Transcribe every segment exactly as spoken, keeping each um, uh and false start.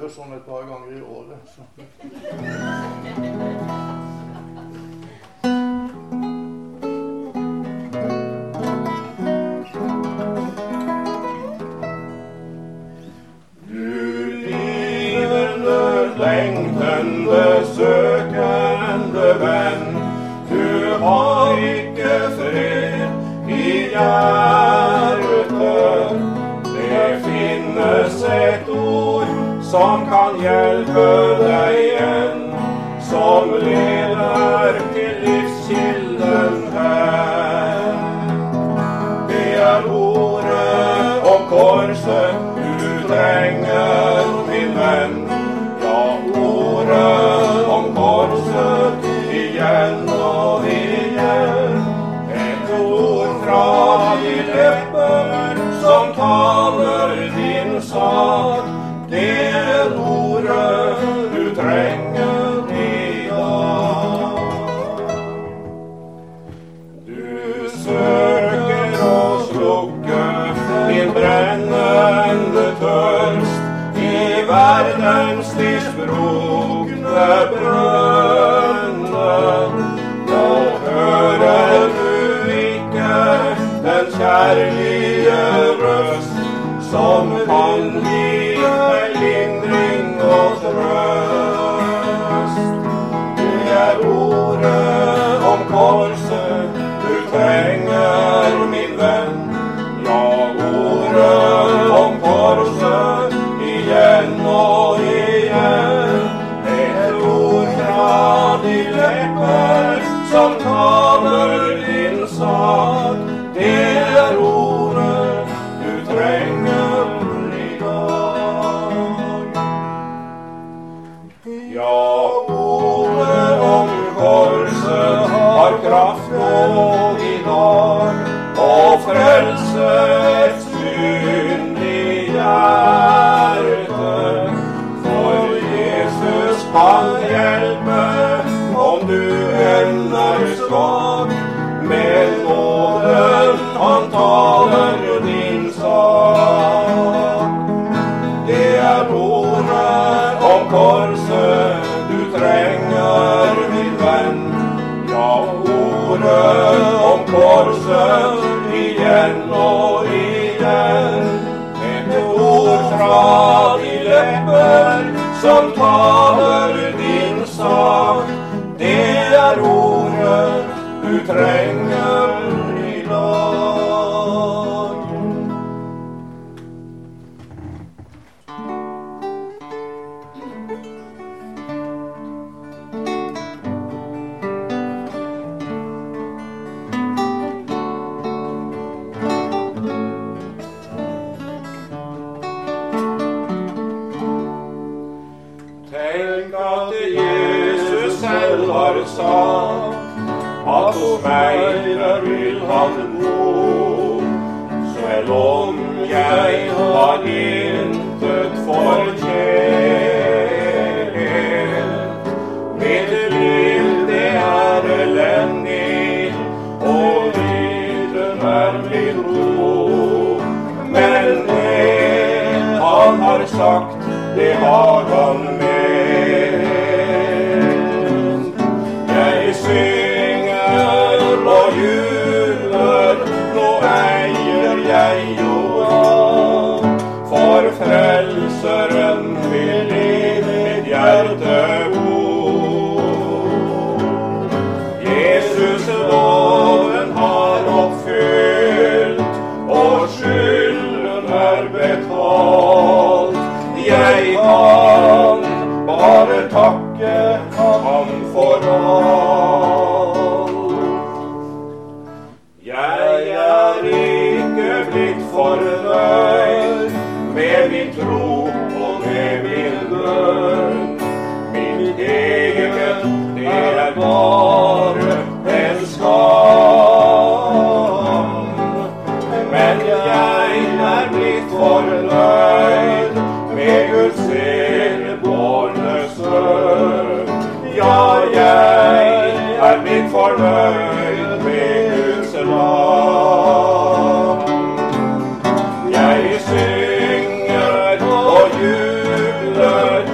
jo sånn et par ganger i året. Så. Lengtende, søkende venn, du har ikke fred i hjertet. Det finnes et ord som kan hjelpe deg igjen, som leder til livskilden her. Det er ordet om korset du trenger, min venn. Om korset igjen og igjen, et ord fra de lepper som taler din sak. Det er ordet du trenger i dag. Du søker å slukke din brennende tørst i verdens livsbrukne brønner. Nå hører du ikke den kjærlige røst som kan gi deg lindring og trøst. Det er ordet om korset du trenger, min venn. Ja, ordet om korset igjen og igjen. Et ord fra de lepper som taler din sak. Det er ordet du trenger i dag. Ja, ordet om korset har kraft og i dag, og frelse et syndig hjerte. For Jesus kan hjelpe om du enn er svak, med nåden han taler din sak. Det er ordet om korset du trenger, min venn. Ja, ordet om korset igjen og igjen. Et ord fra de lepper som taler din sak. Det er ordet du trenger i dag. Tenk at Jesus selv har sagt at hos meg der vil han bo, selv om jeg har intet fortjent. Mitt liv det er elendig, og lyden er blitt god. Men det han har sagt, det har han ment. Jeg synger og jubler, nå eier jeg jo alt, for frelseren vil i mitt hjerte bo. Jesus loven har oppfylt, og skylden er betalt. Jeg kan bare takke ham for alt. Jeg er ikke blitt fornøyd med min tro og med min bønn. Mitt eget, det er bare en skam. Men jeg er blitt fornøyd med Guds enebarne sønn. Ja, jeg er blitt fornøyd med Guds lam. Jeg synger og jubler,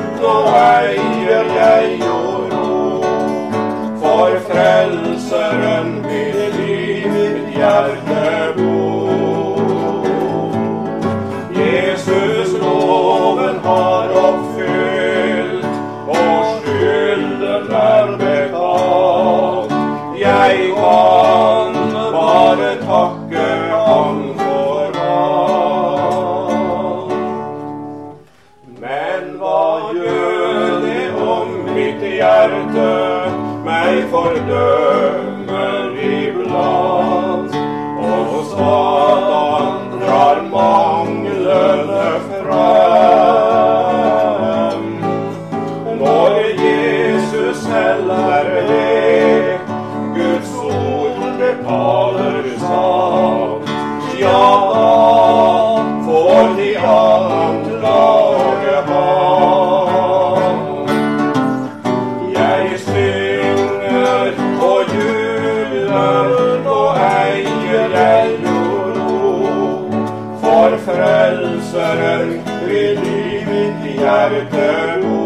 Satan drar manglende frem. Når Jesus selv er ved, Guds ord betaler sant, ja, da får de anklage ham. Jeg synger og jubler, og eier jeg ro, for frelseren vil i mitt hjerte bo.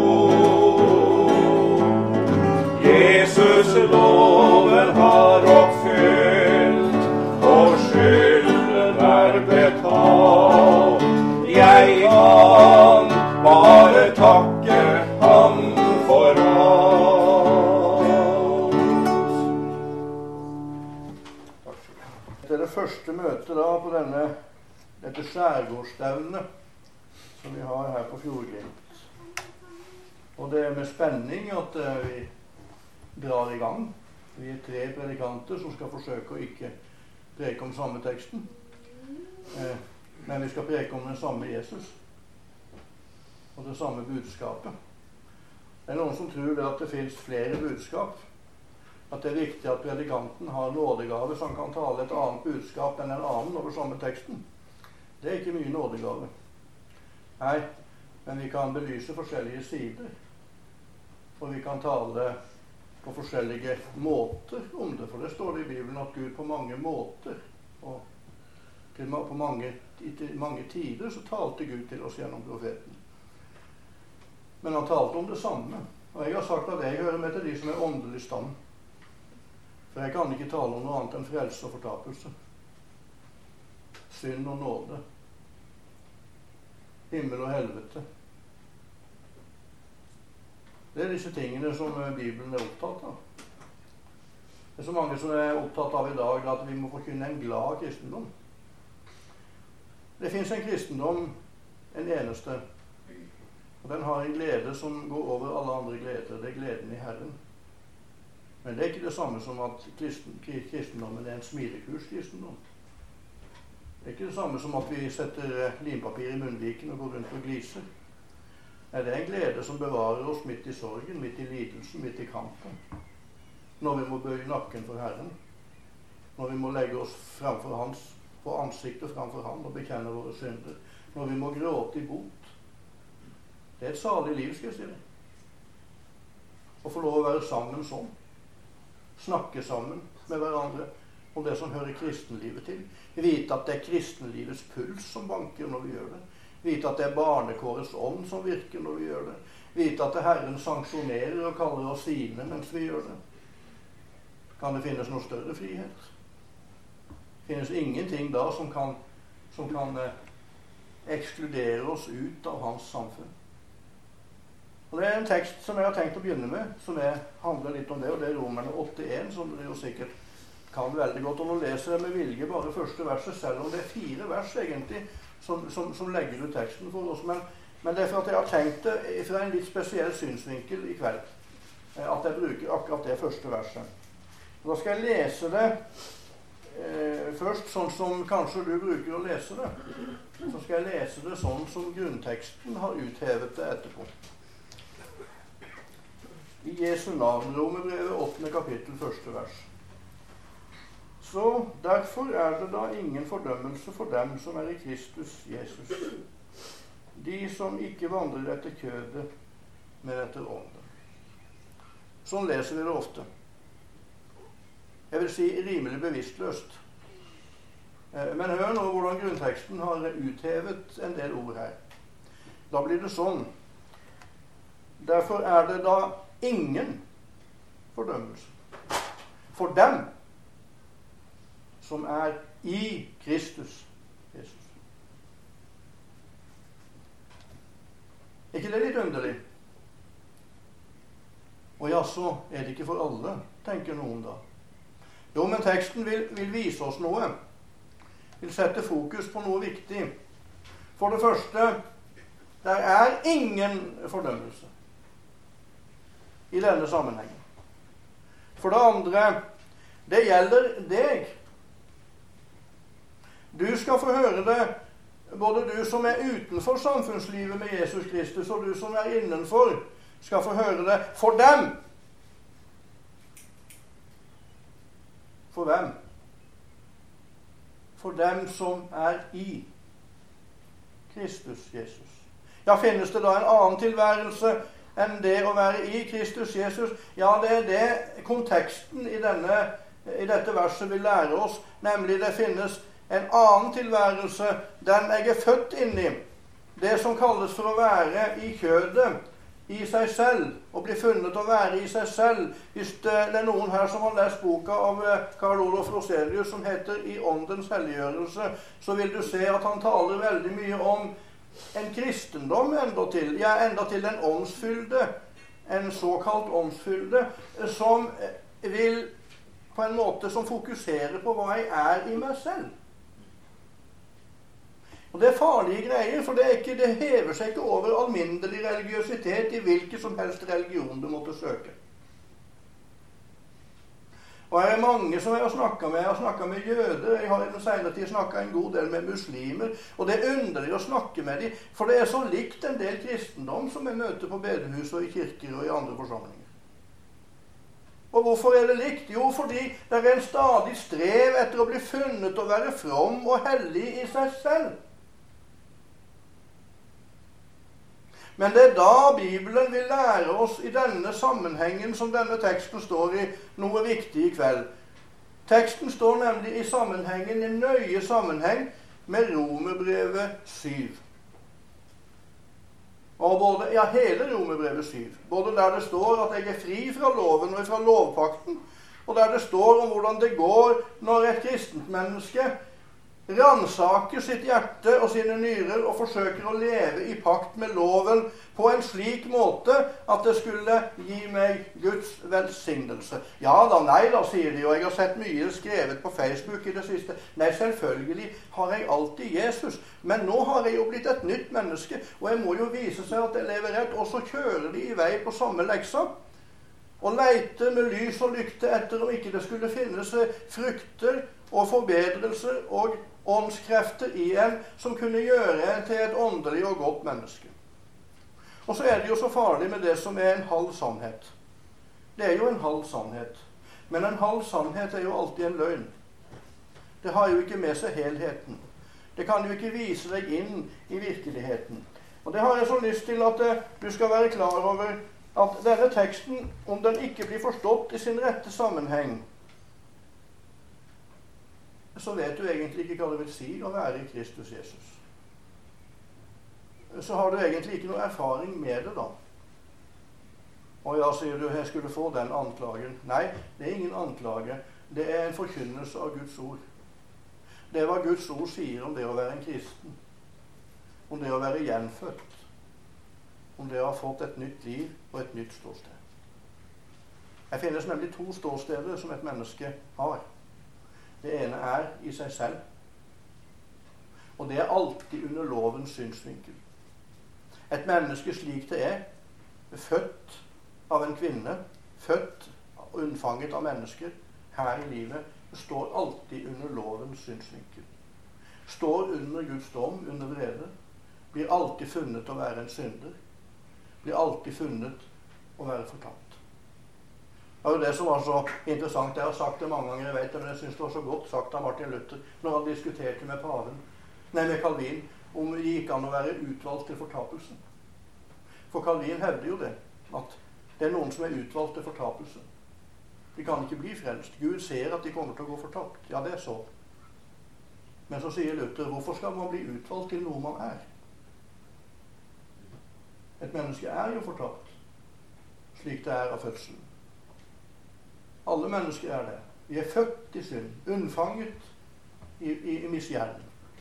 Jesus loven har oppfylt, og skylden er betalt. Jeg kan bare takke ham for alt. Det er det første møtet da på denne, dette skjærgårdsstevnet som vi har her på Fjordglimt. Og det er med spenning at uh, vi drar i gang. Vi er tre predikanter som skal forsøke å ikke preke om samme teksten. Eh, men vi skal preke om den samme Jesus. Og det samme budskapet. Det er noen som tror det at det finnes flere budskap. At det er viktig at predikanten har nådegave så han kan tale et annet budskap enn en annen over samme teksten. Det er ikke mye nådegave. Nei, men vi kan belyse forskjellige sider. Og vi kan tale på forskjellige måter om det, for det står det i Bibelen at Gud på mange måter og til, på mange, til mange tider så talte Gud til oss gjennom profeten. Men han talte om det samme, og jeg har sagt at jeg hører med til de som er åndelig stand, for jeg kan ikke tale om noe annet enn frelse og fortapelse, synd og nåde, himmel og helvete. Det er disse tingene som Bibelen er opptatt av. Det er så mange som er opptatt av i dag at vi må forkynne en glad kristendom. Det finnes en kristendom, en eneste, og den har en glede som går over alle andre gleder. Det er gleden i Herren. Men det er ikke det samme som at kristen, kristendommen er en smilekurs-kristendom. Det er ikke det samme som at vi setter limpapir i munnviken og går rundt og gliser. Er det en glede som bevarer oss midt i sorgen, midt i lidelsen, midt i kampen? Når vi må bøye nakken for Herren. Når vi må legge oss fremfor hans, på ansiktet fremfor ham og bekjenne våre synder. Når vi må gråte i bot. Det er et salig liv, skal jeg si det. Å få lov å være sammen sånn. Snakke sammen med hverandre om det som hører kristenlivet til. Vite at det er kristenlivets puls som banker når vi gjør det. Vite at det er barnekårets ånd som virker når vi gjør det. Vite at det Herren sanksjonerer og kaller oss sine mens vi gjør det. Kan det finnes noe større frihet? Finnes ingenting da som kan, som kan eh, ekskludere oss ut av hans samfunn. Og det er en tekst som jeg har tenkt å begynne med, som er, handler litt om det, og det er Romerne åtte én, som dere jo sikkert kan veldig godt. Og nå leser jeg med vilje bare første verset, selv om det er fire vers egentlig, Som, som, som legger ut teksten for oss, men, men det er for at jeg har tenkt det fra en litt spesiell synsvinkel i kveld, at jeg bruker akkurat det første verset. Og da skal jeg lese det eh, først sånn som kanskje du bruker å lese det. Så skal jeg lese det sånn som grunnteksten har uthevet det etterpå. I Jesu navn, Romerbrevet åttende kapittel, første vers. Så derfor er det da ingen fordømmelse for dem som er i Kristus Jesus. De som ikke vandrer etter kjødet, men etter ånden. Sånn leser vi det ofte. Jeg vil si rimelig bevisstløst. Men hør nå hvordan grunnteksten har uthevet en del ord her. Da blir det sånn. Derfor er det da ingen fordømmelse for dem som er i Kristus Jesus. ikke det litt underlig? Og ja, så er det ikke for alle, tenker noen da. Jo, men teksten vil, vil vise oss noe. Vil sette fokus på noe viktig. For det første, der er ingen fordømmelse i denne sammenhengen. For det andre, det gjelder deg. Du skal få høre det, både du som er utenfor samfunnslivet med Jesus Kristus, og du som er innenfor, skal få høre det for dem. For hvem? For dem som er i Kristus Jesus. Ja, finnes det da en annen tilværelse enn det å være i Kristus Jesus? Ja, det er det konteksten i, denne, i dette verset vil lære oss, nemlig det finnes en annen tilværelse, den jeg er født inn i. Det som kalles for å være i kjødet, i seg selv, og bli funnet å være i seg selv. Hvis det er noen her som har lest boka av Karl Olof Roselius som heter I åndens helliggjørelse, så vil du se at han taler veldig mye om en kristendom enda til, ja, enda til en åndsfylde, en såkalt åndsfylde, som vil på en måte som fokuserer på hva jeg er i meg selv. Og det er farlige greier, for det, er ikke, det hever seg ikke over alminnelig religiøsitet i hvilken som helst religion du måtte søke. Og jeg er mange som jeg har snakket med. Jeg har snakket med jøder, jeg har i den senere tid snakket en god del med muslimer, og det er underlig å snakke med dem, for det er så likt en del kristendom som jeg møter på bedehus og i kirker og i andre forsamlinger. Og hvorfor er det likt? Jo, fordi det er en stadig strev etter å bli funnet å være from og hellig i seg selv. Men det er da Bibelen vil lære oss i denne sammenhengen som denne teksten står i, noe viktig i kveld. Teksten står nemlig i sammenhengen, i nøye sammenheng med Romerbrevet syv. Og både, ja, hele Romerbrevet syv. Både der det står at jeg er fri fra loven og fra lovpakten, og der det står om hvordan det går når et kristent menneske ransaker sitt hjerte og sine nyrer og forsøker å leve i pakt med loven på en slik måte at det skulle gi meg Guds velsignelse. Ja da, nei da, sier de, og jeg har sett mye skrevet på Facebook i det siste. Nei, selvfølgelig har jeg alltid Jesus, men nå har jeg jo blitt et nytt menneske, og jeg må jo vise seg at jeg lever rett, og så kjører de i vei på samme leksa, og leiter med lys og lykte etter om ikke det skulle finnes frukter og forbedrelser og åndskrefter i en som kunne gjøre en til et åndelig og godt menneske. Og så er det jo så farlig med det som er en halv sannhet. Det er jo en halv sannhet. Men en halv sannhet er jo alltid en løgn. Det har jo ikke med seg helheten. Det kan jo ikke vise deg inn i virkeligheten. Og det har jeg så lyst til at du skal være klar over at denne teksten, om den ikke blir forstått i sin rette sammenheng, så vet du egentlig ikke hva det vil si å være i Kristus Jesus. Så har du egentlig ikke noe erfaring med det da. Og ja, sier du, jeg skulle få den anklagen. Nei, det er ingen anklage. Det er en forkynnelse av Guds ord. Det er hva Guds ord sier om det å være en kristen. Om det å være gjenfødt. Om det å ha fått et nytt liv og et nytt ståsted. Det finnes nemlig to ståsteder som et menneske har. Det ene er i seg selv, og det er alltid under lovens synsvinkel. Et menneske slik det er, født av en kvinne, født og unnfanget av mennesker her i livet, står alltid under lovens synsvinkel. Står under Guds dom, under vrede, blir alltid funnet å være en synder, blir alltid funnet å være fortapt. Det var jo det som var så interessant. Jeg har sagt det mange ganger, jeg vet det, men jeg synes det var så godt sagt av Martin Luther når han diskuterte med paven, nei, med Calvin, om det gikk an å være utvalgt til fortapelsen. For Calvin hevder jo det, at det er noen som er utvalgt til fortapelse. De kan ikke bli frelst. Gud ser at de kommer til å gå fortapt. Ja, det er så. Men så sier Luther, hvorfor skal man bli utvalgt til noe man er? Et menneske er jo fortapt, slik det er av fødselen. Alle mennesker er det. Vi er født i synd, unnfanget i, i, i misgjerning.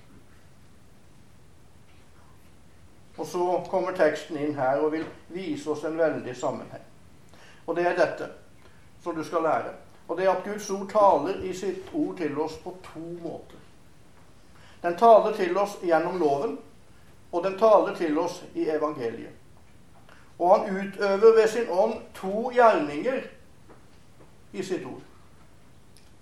Og så kommer teksten inn her og vil vise oss en veldig sammenheng. Og det er dette som du skal lære. Og det er at Guds ord taler i sitt ord til oss på to måter. Den taler til oss gjennom loven, og den taler til oss i evangeliet. Og han utøver ved sin ånd to gjerninger i sitt ord.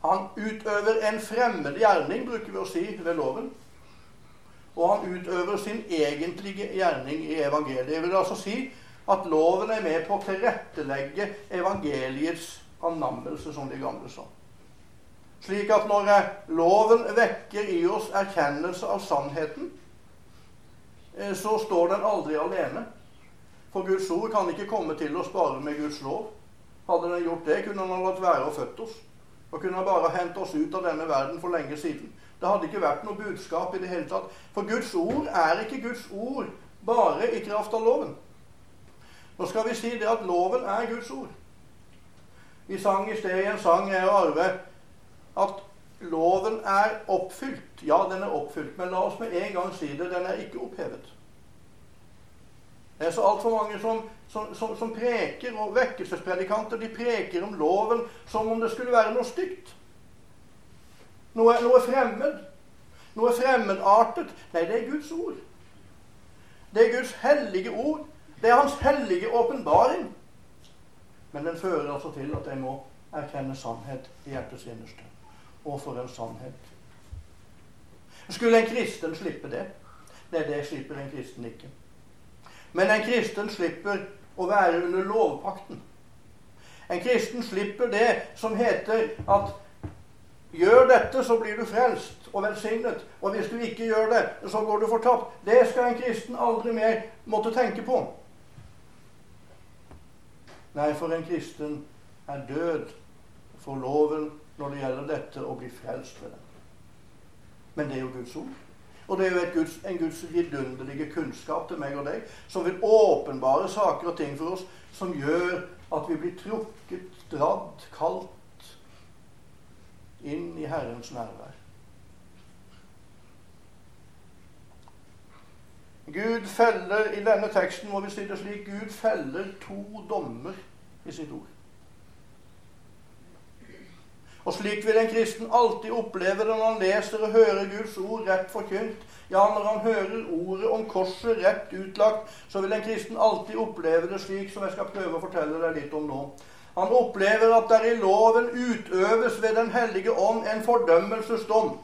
Han utøver en fremmed gjerning, bruker vi å si, ved loven. Og han utøver sin egentlige gjerning i evangeliet. Jeg vil altså si at loven er med på å tilrettelegge evangeliets annammelse, som de gamle sa. Slik at når loven vekker i oss erkjennelse av sannheten, så står den aldri alene. For Guds ord kan ikke komme til oss bare med Guds lov. Hadde den gjort det, kunne han latt være å født oss. Og kunne han bare hente oss ut av denne verden for lenge siden. Det hadde ikke vært noe budskap i det hele tatt. For Guds ord er ikke Guds ord bare i kraft av loven. Nå skal vi si det at loven er Guds ord. Vi sang i sted i en sang, jeg og Arve, at loven er oppfylt. Ja, den er oppfylt, men la oss med en gang si det, den er ikke opphevet. Det er så alt for mange som, som, som, som preker, og vekkelsespredikanter, de preker om loven som om det skulle være noe stygt. Noe, noe fremmed. Noe fremmedartet. Nei, det er Guds ord. Det er Guds hellige ord. Det er hans hellige åpenbaring. Men den fører altså til at jeg må erkjenne sannhet i hjertets innerste. Og for en sannhet. Skulle en kristen slippe det? Nei, det slipper en kristen ikke. Men en kristen slipper å være under lovpakten. En kristen slipper det som heter at gjør dette, så blir du frelst og velsignet. Og hvis du ikke gjør det, så går du fortapt. Det skal en kristen aldri mer måtte tenke på. Nei, for en kristen er død for loven når det gjelder dette å bli frelst ved den. Men det er jo Guds ord. Og det er jo et Guds, en Guds vidunderlige kunnskap til meg og deg, som vil åpenbare saker og ting for oss, som gjør at vi blir trukket, dradd, kalt inn i Herrens nærvær. Gud feller, i denne teksten må vi si det slik, Gud feller to dommer i sitt ord. Og slik vil en kristen alltid oppleve det når han leser og hører Guds ord rett forkynt. Ja, når han hører ordet om korset rett utlagt, så vil en kristen alltid oppleve det slik som jeg skal prøve å fortelle deg litt om nå. Han opplever at der i loven utøves ved den hellige ånd en fordømmelsesdom.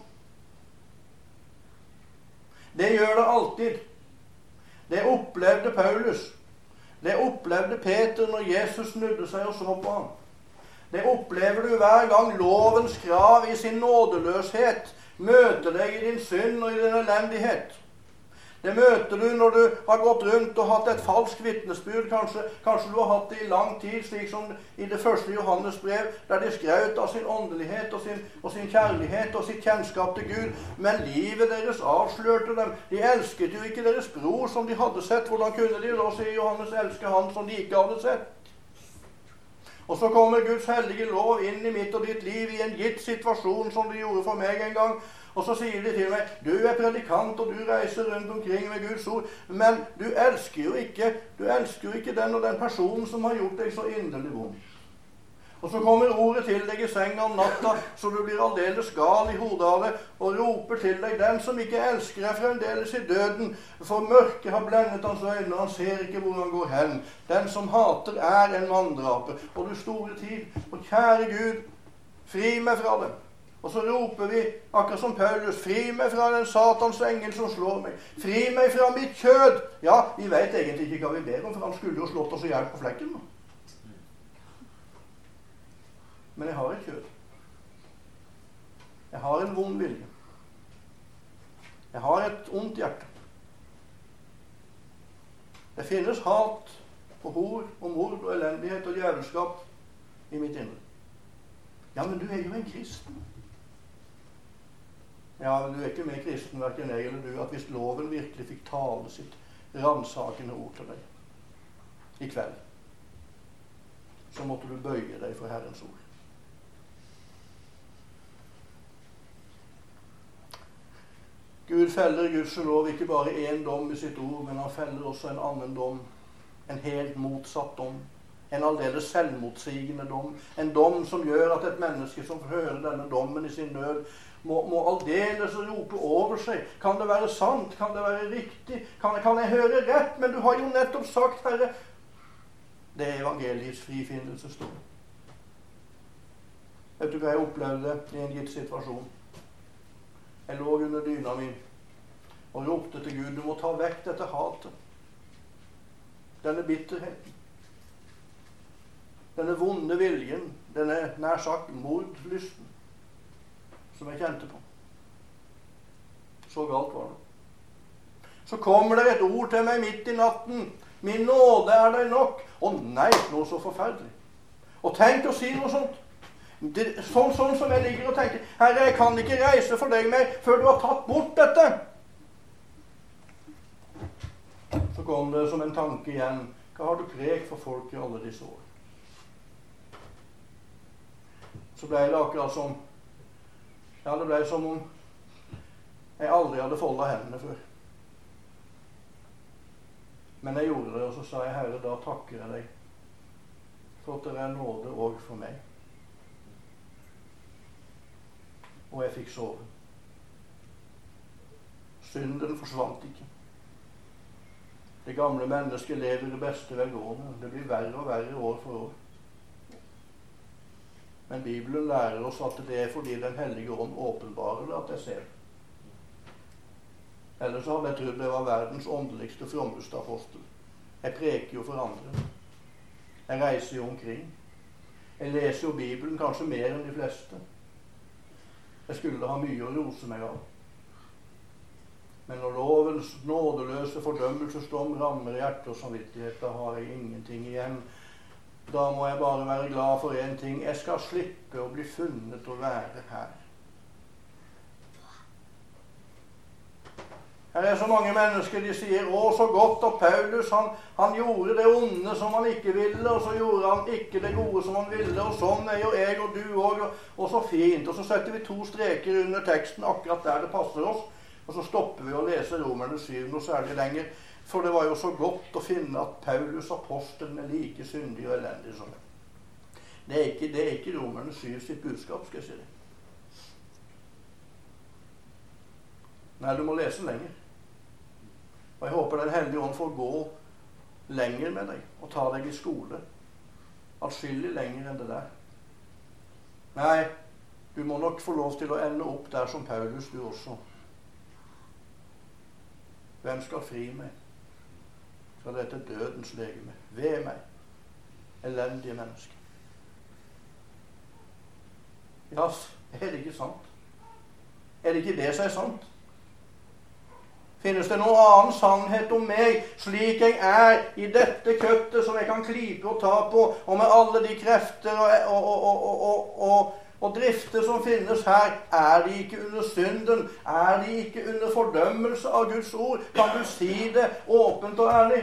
Det gjør det alltid. Det opplevde Paulus. Det opplevde Peter når Jesus snudde seg og så på ham. Det opplever du hver gang lovens krav i sin nådeløshet møter deg i din synd og i din elendighet. Det møter du når du har gått rundt og hatt et falskt vitnesbyrd. Kanskje, kanskje du har hatt det i lang tid, slik som i det første Johannes brev, der de skraut av sin åndelighet og sin, og sin kjærlighet og sitt kjennskap til Gud. Men livet deres avslørte dem. De elsket jo ikke deres bror som de hadde sett. Hvordan kunne de da, sier Johannes, elske han som de ikke hadde sett? Og så kommer Guds hellige lov inn i mitt og ditt liv i en gitt situasjon som de gjorde for meg en gang. Og så sier de til meg, du er predikant og du reiser rundt omkring med Guds ord, men du elsker jo ikke, du elsker jo ikke den og den personen som har gjort deg så inderlig vondt. Og så kommer ordet til deg i senga om natta, så du blir aldeles gal i hodet av det, og roper til deg, den som ikke elsker er fremdeles i døden, for mørket har blendet hans øyne, og han ser ikke hvor han går hen. Den som hater er en manndraper. Og du store tid, og kjære Gud, fri meg fra det. Og så roper vi, akkurat som Paulus, fri meg fra den satans engel som slår meg. Fri meg fra mitt kjød. Ja, vi vet egentlig ikke hva vi ber om, for han skulle jo slått oss i hjel på flekken. Men jeg har et kjød. Jeg har en vond vilje. Jeg har et ondt hjerte. Det finnes hat og hor og mord og elendighet og djevelskap i mitt indre. Ja, men du er jo en kristen. Ja, men du er ikke mer kristen, hverken jeg eller du, at hvis loven virkelig fikk tale sitt ransakende ord til deg i kveld, så måtte du bøye deg for Herrens ord. Gud feller Guds lov ikke bare en dom i sitt ord, men han feller også en annen dom, en helt motsatt dom, en aldeles selvmotsigende dom, en dom som gjør at et menneske som hører denne dommen i sin nød, må, må aldeles rope over seg. Kan det være sant? Kan det være riktig? Kan, kan jeg høre rett? Men du har jo nettopp sagt, Herre, det er evangeliets frifinnelsesdom. Vet du hva jeg opplevde i en gitt situasjon? Jeg lå under dyna mi og ropte til Gud, du må ta vekk dette hatet. Denne bitterheten. Denne vonde viljen. Denne nær sagt mordlysten som jeg kjente på. Så galt var det. Så kommer det et ord til meg midt i natten. Min nåde er deg nok. Å nei, noe så forferdelig. Og tenk å si noe sånt. Det, sånn, sånn som jeg ligger og tenker, Herre, jeg kan ikke reise for deg mer før du har tatt bort dette. Så kom det som en tanke igjen. Hva har du prekt for folk i alle disse år? Så ble det akkurat som, ja, det ble som om jeg aldri hadde foldet hendene før. Men jeg gjorde det, og så sa jeg, Herre, da takker jeg deg for at det er nåde også for meg. Og jeg fikk sove. Synden forsvant ikke. Det gamle mennesket lever det beste velgående. Det blir verre og verre år for år. Men Bibelen lærer oss at det er fordi Den hellige ånd åpenbarer det at jeg ser det. Ellers hadde jeg trodd jeg var verdens åndeligste, frommeste apostel. Jeg preker jo for andre. Jeg reiser jo omkring. Jeg leser jo Bibelen kanskje mer enn de fleste. Jeg skulle ha mye å rose meg av. Men når lovens nådeløse fordømmelsesdom rammer hjerte og samvittighet, da har jeg ingenting igjen. Da må jeg bare være glad for en ting. Jeg skal slippe å bli funnet og være her. Her er så mange mennesker, de sier, å, så godt, og Paulus, han, han gjorde det onde som han ikke ville, og så gjorde han ikke det gode som han ville, og sånn er jo jeg og du også, og, og så fint. Og så setter vi to streker under teksten akkurat der det passer oss, og så stopper vi å lese Romerne syv noe særlig lenger, for det var jo så godt å finne at Paulus, apostelen, er like syndig og elendig som det. Det er ikke, det er ikke Romerne syv sitt budskap, skal jeg si det. Nei, du må lese lenger. Og jeg håper Den hellige ånd får gå lenger med deg og ta deg i skole. Atskillig lenger enn det der. Nei, du må nok få lov til å ende opp der som Paulus, du også. Hvem skal fri meg fra dette dødens legeme? Ved meg, elendige menneske. Ja, er det ikke sant? Er det ikke det som er sant? Finnes det noen annen sannhet om meg, slik jeg er i dette køttet som jeg kan klype og ta på, og med alle de krefter og, og, og, og, og, og, og drifter som finnes her? Er de ikke under synden? Er de ikke under fordømmelse av Guds ord? Kan du si det åpent og ærlig?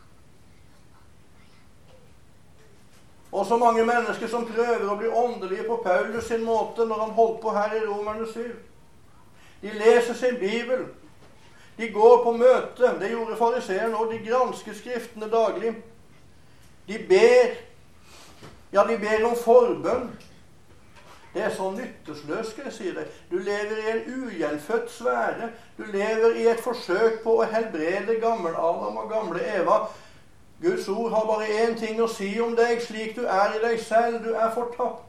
Og så mange mennesker som prøver å bli åndelige på Paulus sin måte når han holdt på her i Romerne syv. De leser sin Bibel. De går på møte. Det gjorde fariseerne, og de gransker skriftene daglig. De ber. Ja, de ber om forbønn. Det er så nyttesløst, skal jeg si det. Du lever i en ugjenfødt sfære. Du lever i et forsøk på å helbrede gammel Adam og gamle Eva. Guds ord har bare én ting å si om deg, slik du er i deg selv. Du er fortapt.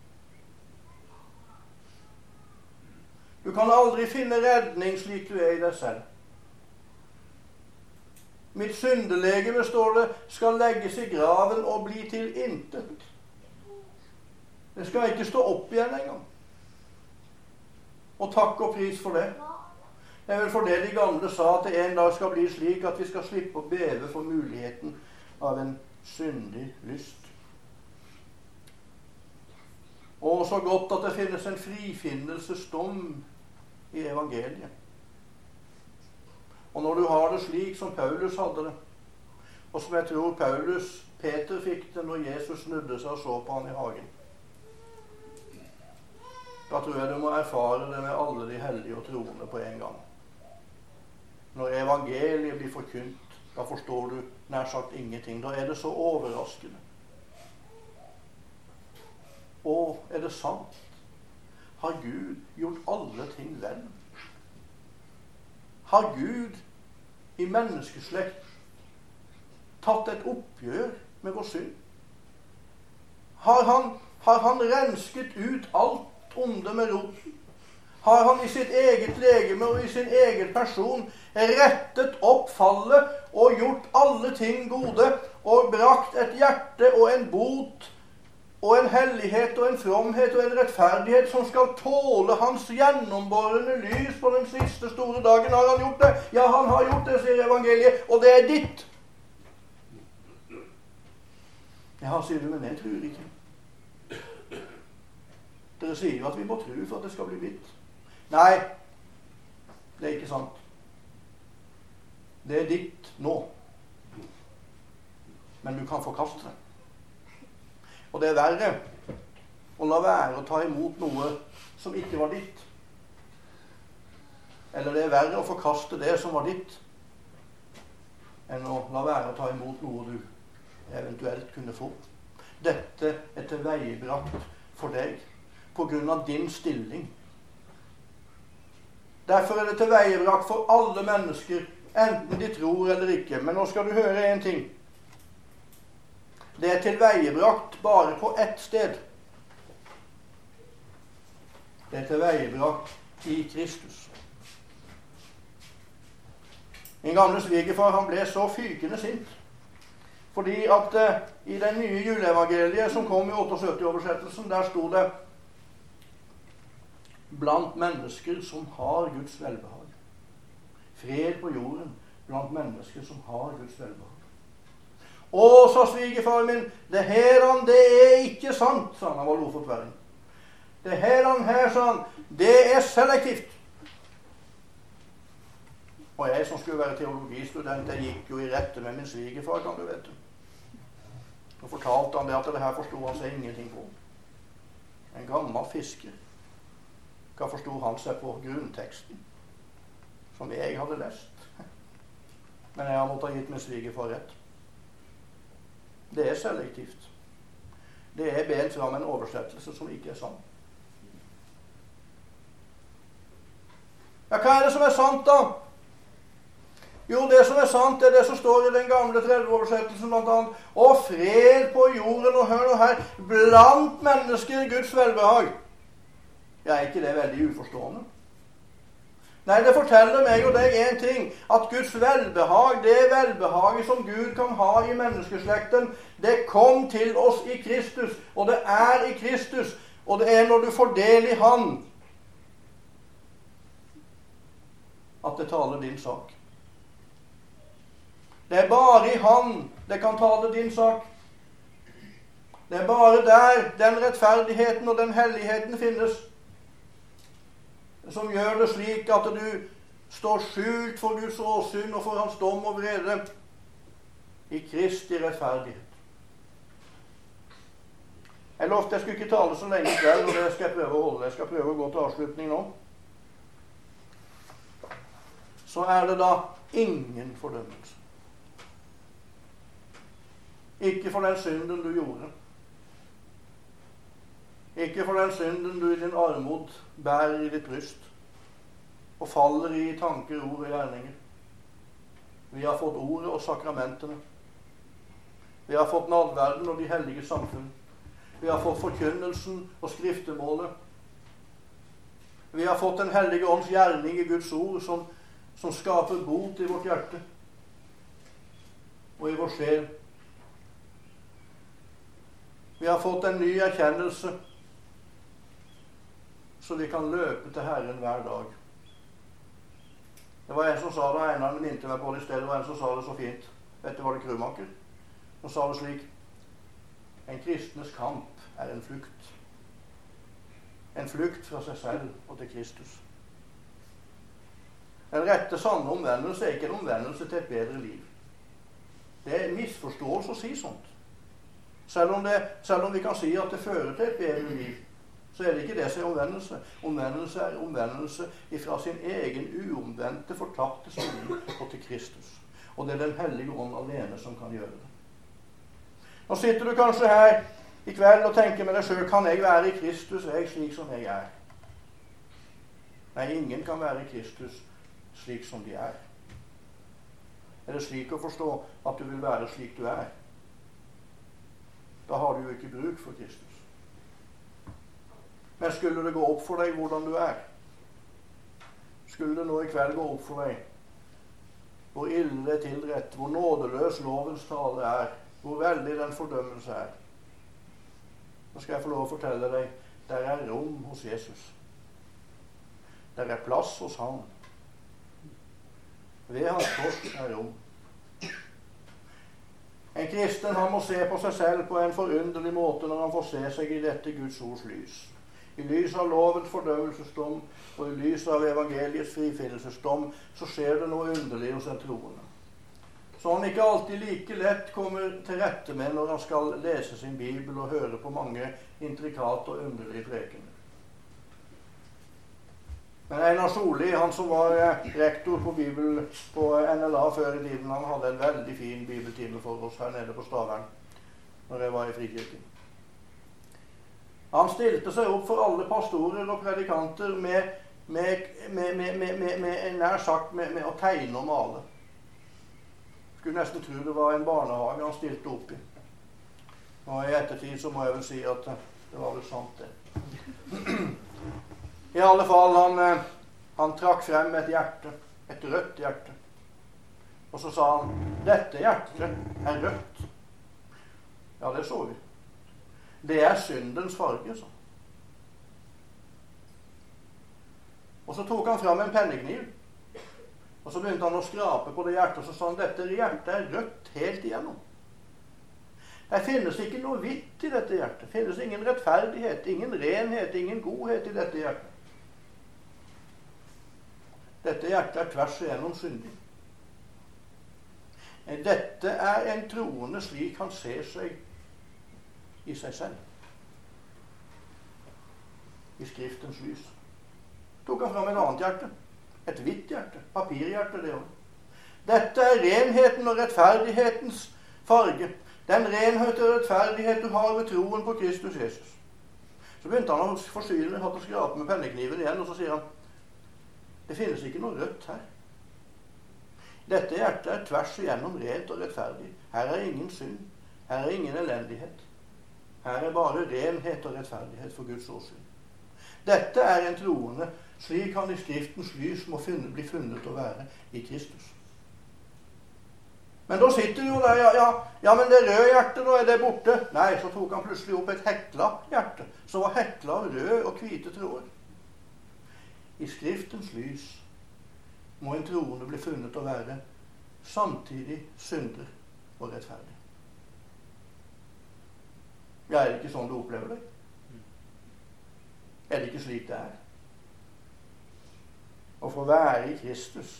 Du kan aldri finne redning slik du er i deg selv. Mitt syndelegeme, står det, skal legges i graven og bli til intet. Det skal ikke stå opp igjen engang. Og takk og pris for det. Det er vel for det de gamle sa, at det en dag skal bli slik at vi skal slippe å beve for muligheten av en syndig lyst. Og så godt at det finnes en frifinnelsesdom i evangeliet. Og når du har det slik som Paulus hadde det, og som jeg tror Paulus, Peter fikk det når Jesus snudde seg og så på han i hagen, da tror jeg du må erfare det med alle de hellige og troende på en gang. Når evangeliet blir forkynt, da forstår du nær sagt ingenting. Da er det så overraskende. Og er det sant? Har Gud gjort alle ting vel? Har Gud i menneskeslekt tatt et oppgjør med vår synd? Har han har han rensket ut alt onde med roten. Har han i sitt eget legeme og i sin egen person rettet opp fallet og gjort alle ting gode og brakt et hjerte og en bot og en hellighet og en fromhet og en rettferdighet som skal tåle hans gjennombårende lys på den siste store dagen. Har han gjort det? Ja, han har gjort det, sier evangeliet, og det er ditt. Ja, sier du, men jeg tror ikke. Dere sier at vi må tro for at det skal bli mitt. Nei, det er ikke sant. Det er ditt nå. Men du kan forkaste det. Og det er verre å la være å ta imot noe som ikke var ditt. Eller det er verre å forkaste det som var ditt, enn å la være å ta imot noe du eventuelt kunne få. Dette er tilveiebrakt for deg på grunn av din stilling. Derfor er det tilveiebrakt for alle mennesker, enten de tror eller ikke. Men nå skal du høre en ting. Det er tilveiebrakt bare på ett sted. Det er tilveiebrakt i Kristus. En gamle svigerfar, han ble så fykende sint. Fordi at eh, i den nye juleevangeliet som kom i syttiåtte-oversettelsen, der sto det blant mennesker som har Guds velbehag. Fred på jorden blant mennesker som har Guds velbehag. Å, sa svigerfaren min, det her han, det er ikke sant, sa han, han var lofotværing. Det her han her, sa han, det er selektivt. Og jeg som skulle være teologistudent, jeg gikk jo i rette med min svigerfar, kan du vite. Og fortalte han det at det her forstod han seg ingenting på. En gammel fisker. Hva forstod han seg på grunnteksten? Som jeg hadde lest. Men jeg måtte ha gitt min svigerfar rett. Det er selektivt. Det er bent fram en oversettelse som ikke er sann. Ja, hva er det som er sant da? Jo, det som er sant er det som står i den gamle tredje-oversettelsen blant annet. Og fred på jorden, og hør nå her, blant mennesker Guds velbehag. Ja, er ikke det veldig uforstående? Nei, det forteller meg og deg en ting, at Guds velbehag, det velbehaget som Gud kan ha i menneskeslekten, det kom til oss i Kristus, og det er i Kristus, og det er når du får del i Han, at det taler din sak. Det er bare i Han det kan tale din sak. Det er bare der den rettferdigheten og den helligheten finnes, som gjør det slik at du står skjult for Guds åsyn og for hans dom og vrede i Kristi rettferdighet. Jeg lovte jeg skulle ikke tale så lenge der, og det skal jeg prøve å holde. Jeg skal prøve å gå til avslutning nå. Så er det da ingen fordømmelse. Ikke for den synden du gjorde. Ikke for den synden du i din armod bærer i ditt bryst og faller i tanker, ord og gjerninger. Vi har fått ordet og sakramentene. Vi har fått nadverden og de hellige samfunn. Vi har fått forkynnelsen og skriftemålet. Vi har fått den hellige ånds gjerning i Guds ord som, som skaper bot i vårt hjerte og i vår sjel. Vi har fått en ny erkjennelse så vi kan løpe til Herren hver dag. Det var en som sa det, en av mine inntil meg på det stedet, var en som sa det så fint. Vet du hva det Krumaker? Han sa det slik: en kristnes kamp er en flukt. En flukt fra seg selv og til Kristus. En rette sanne omvendelse er ikke en omvendelse til et bedre liv. Det er en misforståelse å si sånt. Selv om, det, selv om vi kan si at det fører til et bedre liv, så er det ikke det som er omvendelse. Omvendelse er omvendelse ifra sin egen uomvendte, fortapte synd og til Kristus. Og det er den hellige ånd alene som kan gjøre det. Nå sitter du kanskje her i kveld og tenker med deg selv: kan jeg være i Kristus, er jeg slik som jeg er? Nei, ingen kan være i Kristus slik som de er. Er det slik å forstå at du vil være slik du er? Da har du jo ikke bruk for Kristus. Men skulle det gå opp for deg hvordan du er, skulle det nå i kveld gå opp for deg hvor ille det er tilrett, hvor nådeløs lovens tale er, hvor veldig den fordømmelse er, så skal jeg få lov å fortelle deg, der er rom hos Jesus. Der er plass hos ham. Ved hans kors er rom. En kristen, han må se på seg selv på en forunderlig måte når han får se seg i dette Guds ords lys. I lys av lovens fordømmelsesdom og i lys av evangeliets frifinnelsesdom, så skjer det noe underlig hos en troende. Så han ikke alltid like lett kommer til rette med når han skal lese sin bibel og høre på mange intrikate og underlige prekener. Men Einar Solli, han som var rektor på Bibel på N L A før i tiden, han hadde en veldig fin bibeltime for oss her nede på Stavern når jeg var i Frikirken. Han stilte seg opp for alle pastorer og predikanter med, med, med, med, med, med, med nær sagt med, med å tegne og male. Skulle nesten tro det var en barnehage han stilte opp i. Og i ettertid så må jeg vel si at det var vel sant det. I alle fall, han, han trakk frem et hjerte, et rødt hjerte. Og så sa han, dette hjertet er rødt. Ja, det så vi. Det er syndens farge, så. Og så tok han frem en pennekniv, og så begynte han å skrape på det hjertet, og så sa han, dette hjertet er rødt helt igjennom. Det finnes ikke noe hvitt i dette hjertet. Det finnes ingen rettferdighet, ingen renhet, ingen godhet i dette hjertet. Dette hjertet er tvers igjennom syndig. Dette er en troende slik han ser seg i seg selv. I skriftens lys. Tok han fram et annet hjerte. Et hvitt hjerte. Papirhjerte, det også. Dette er renheten og rettferdighetens farge. Den renhet og rettferdighet du har ved troen på Kristus Jesus. Så begynte han å forsyne, hatt å skrape med pennekniven igjen, og så sier han, det finnes ikke noe rødt her. Dette hjertet er tvers igjennom rent og rettferdig. Her er ingen synd. Her er ingen elendighet. Her er bare renhet og rettferdighet for Guds åsyn. Dette er en troende, slik han i skriftens lys må finne, bli funnet å være i Kristus. Men da sitter jo der, ja, ja, ja, men det røde hjertet, da er det borte. Nei, så tok han plutselig opp et hekla hjerte, som var hekla av røde og hvite tråder. I skriftens lys må en troende bli funnet å være samtidig synder og rettferdig. Ja, er det ikke sånn du opplever det? Er det ikke slik det er? Å få være i Kristus.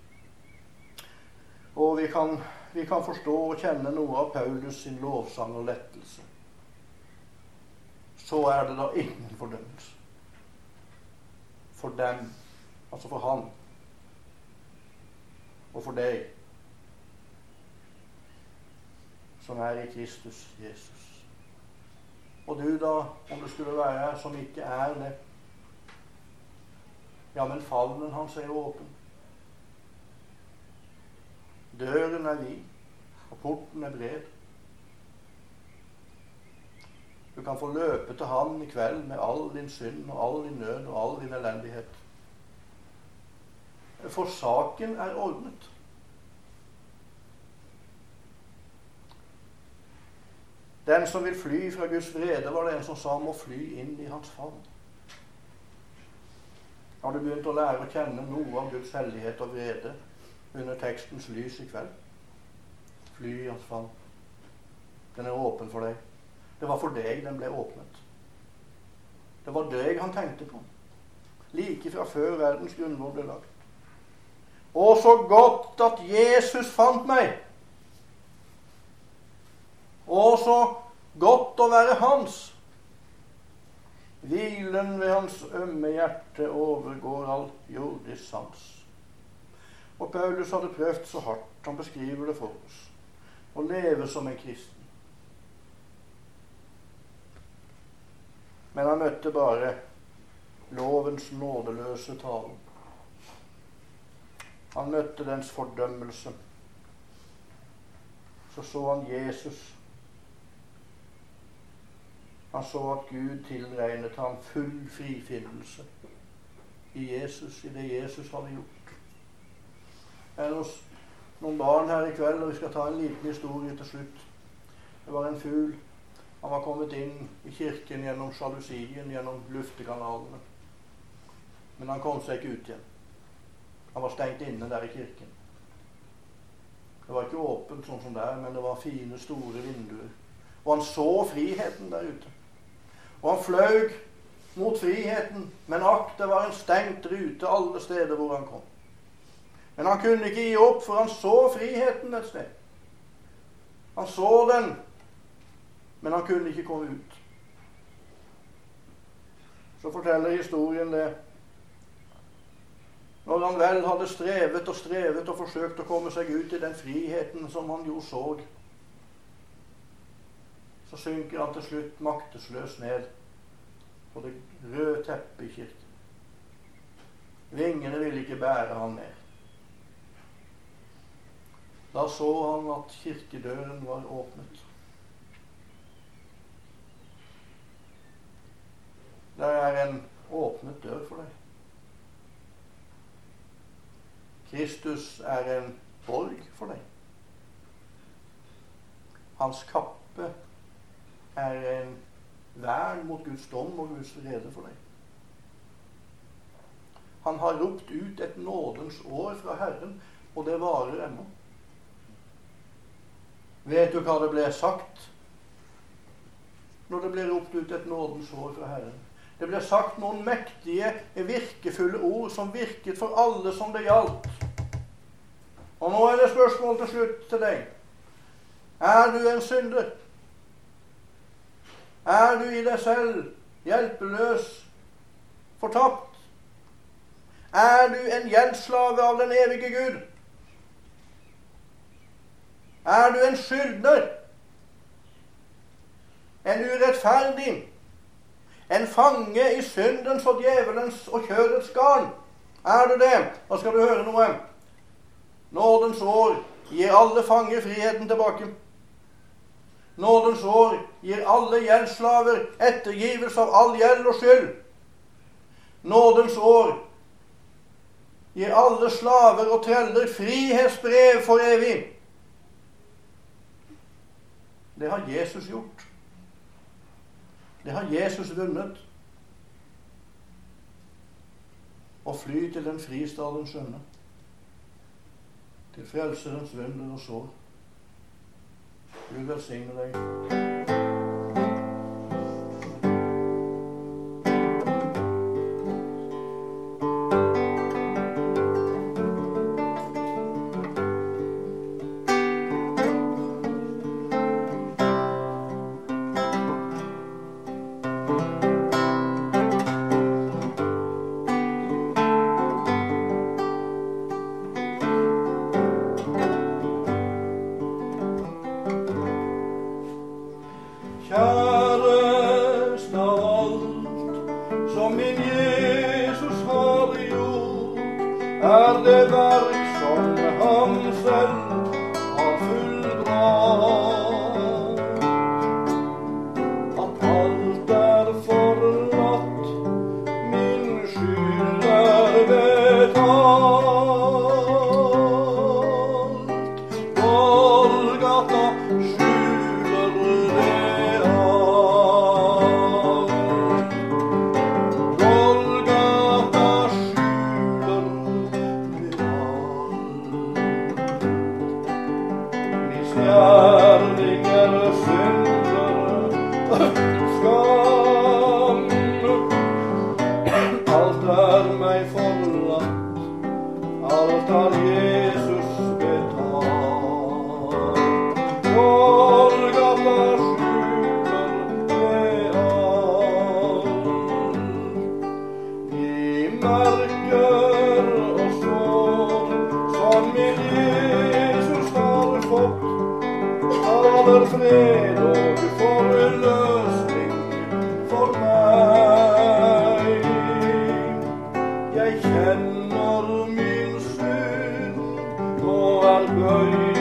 Og vi kan, vi kan forstå og kjenne noe av Paulus sin lovsang og lettelse. Så er det da ingen fordømmelse. For dem, altså for han, og for deg, som er i Kristus Jesus. Og du da, om det skulle være her som ikke er det, ja, men favnen hans er åpen. Døren er vid, og porten er bred. Du kan få løpe til ham i kveld med all din synd og all din nød og all din elendighet. For saken er ordnet. Den som vil fly fra Guds vrede, var det en som sa, må fly inn i hans favn. Har du begynt å lære å kjenne noe av Guds hellighet og vrede under tekstens lys i kveld? Fly i hans favn. Den er åpen for deg. Det var for deg den ble åpnet. Det var deg han tenkte på. Like fra før verdens grunnvoll ble lagt. Og så godt at Jesus fant meg. Og så godt å være hans. Hvilen ved hans ømme hjerte overgår all jordisk sans. Og Paulus hadde prøvd så hardt, han beskriver det for oss, å leve som en kristen. Men han møtte bare lovens nådeløse tale. Han møtte dens fordømmelse. Så så han Jesus. Han så at Gud tilregnet ham full frifinnelse i Jesus, i det Jesus hadde gjort. Det er noen, noen barn her i kveld, og vi skal ta en liten historie til slutt. Det var en fugl. Han var kommet inn i kirken gjennom sjalusien, gjennom luftekanalene. Men han kom seg ikke ut igjen. Han var stengt inne der i kirken. Det var ikke åpent sånn som der, men det var fine, store vinduer. Og han så friheten der ute. Og han fløg mot friheten, men akk, det var en stengt rute alle steder hvor han kom. Men han kunne ikke gi opp, for han så friheten et sted. Han så den, men han kunne ikke komme ut. Så forteller historien det. Når han vel hadde strevet og strevet og forsøkt å komme seg ut i den friheten som han jo så, så synker han til slutt maktesløs ned på det røde teppet i kirken. Vingene ville ikke bære han mer. Da så han at kirkedøren var åpnet. Det er en åpnet dør for deg. Kristus er en borg for deg. Hans kappe er en vern mot Guds dom og Guds vrede for deg. Han har ropt ut et nådens år fra Herren, og det varer ennå. Vet du hva det ble sagt når det ble ropt ut et nådens år fra Herren? Det ble sagt noen mektige, virkefulle ord som virket for alle som det gjaldt. Og nå er det spørsmål til slutt til deg. Er du en synder? Er du i deg selv hjelpeløs, fortapt? Er du en gjeldsslave av den evige Gud? Er du en skyldner? En urettferdig? En fange i syndens og djevelens og kjødets garn? Er du det? Da skal du høre noe. Nådens år gir alle fanger friheten tilbake. Nådens år gir alle gjeldsslaver ettergivelse av all gjeld og skyld. Nådens år gir alle slaver og treller frihetsbrev for evig. Det har Jesus gjort. Det har Jesus vunnet. Og fly til den fristadens skjønne. Til frelserens vunder og sår. Gud velsigne deg.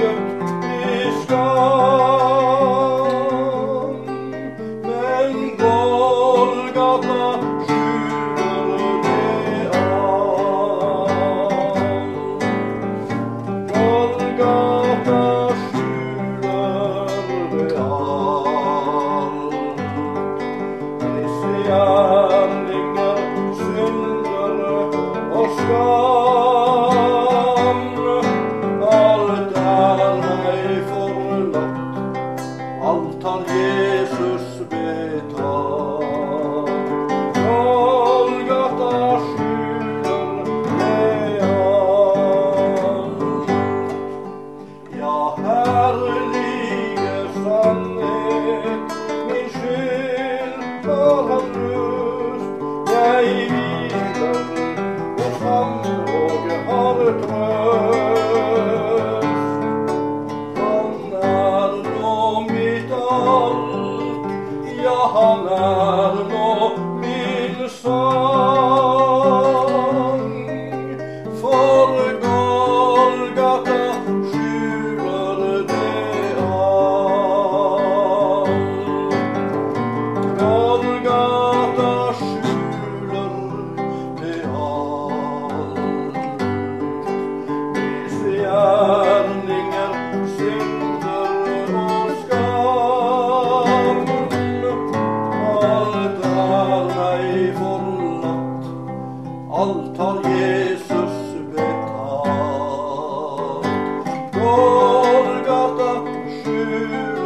Men Golgata, skjul